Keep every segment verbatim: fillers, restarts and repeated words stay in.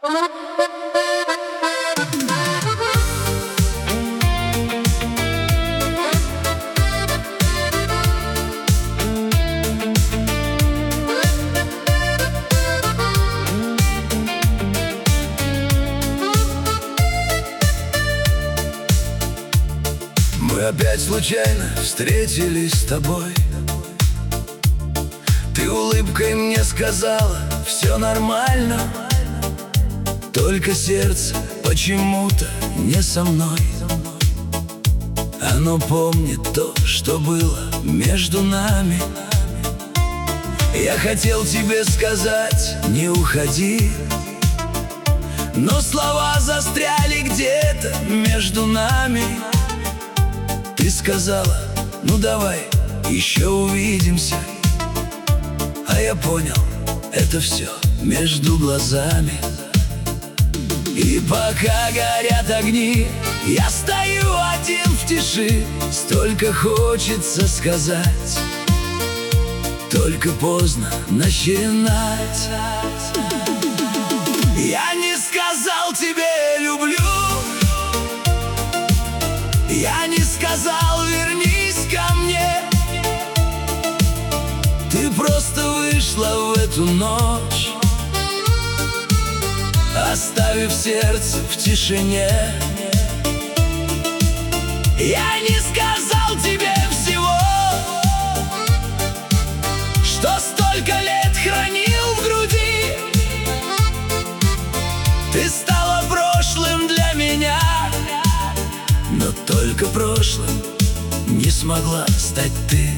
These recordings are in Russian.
Мы опять случайно встретились с тобой. Ты улыбкой мне сказала: все нормально. Только сердце почему-то не со мной. Оно помнит то, что было между нами. Я хотел тебе сказать: не уходи, но слова застряли где-то между нами. Ты сказала: ну давай еще увидимся. А я понял, это все между глазами. И пока горят огни, я стою один в тиши. Столько хочется сказать, только поздно начинать. Я не сказал тебе люблю, я не сказал вернись ко мне. Ты просто вышла в эту ночь, оставив сердце в тишине. Я не сказал тебе всего, что столько лет хранил в груди. Ты стала прошлым для меня, но только прошлым не смогла стать ты.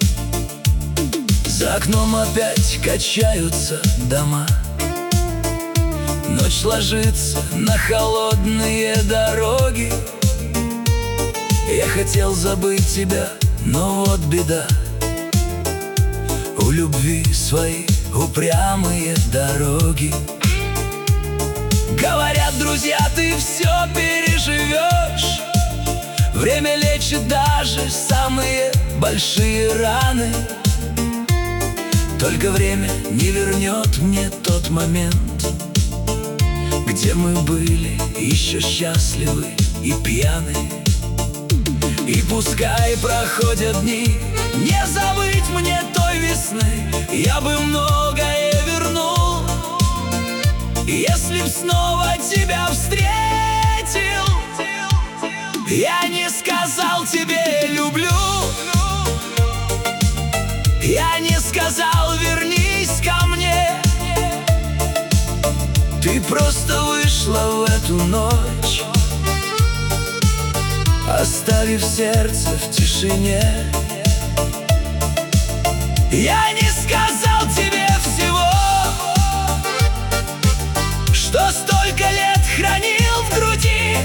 За окном опять качаются дома. Ночь ложится на холодные дороги. Я хотел забыть тебя, но вот беда. У любви свои упрямые дороги. Говорят друзья, ты все переживешь. Время лечит даже самые большие раны. Только время не вернет мне тот момент, где мы были еще счастливы и пьяны. И пускай проходят дни, не забыть мне той весны. Я бы многое вернул, если б снова тебя встретил. Я не сказал тебе люблю, я не сказал вернись ко мне. Ты просто вышла в эту ночь, оставив сердце в тишине. Я не сказал тебе всего, что столько лет хранил в груди.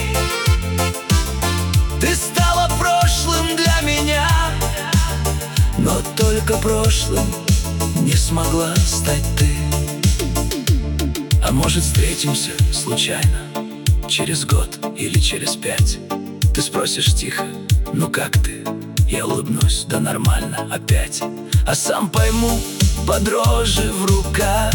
Ты стала прошлым для меня, но только прошлым не смогла стать ты. А может, встретимся случайно через год или через пять. Ты спросишь тихо: ну как ты? Я улыбнусь: да нормально опять. А сам пойму, под дрожи в руках,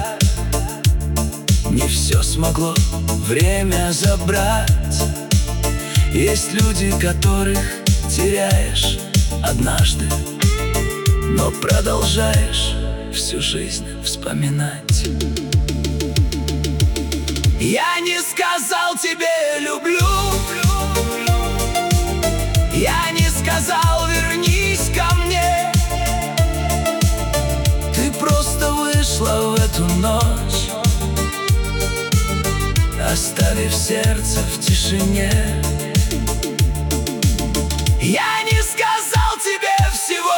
не все смогло время забрать. Есть люди, которых теряешь однажды, но продолжаешь всю жизнь вспоминать. Я не сказал тебе люблю, я не сказал вернись ко мне. Ты просто вышла в эту ночь, оставив сердце в тишине. Я не сказал тебе всего,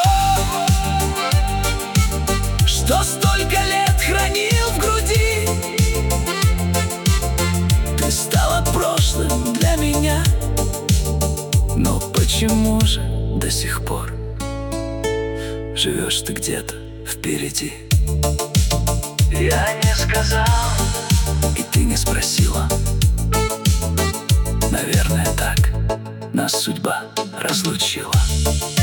что столько лет хранил в груди. Ты стала прошлым для меня, но почему же до сих пор живешь ты где-то впереди? Я не сказал, и ты не спросила. Наверное, так нас судьба разлучила.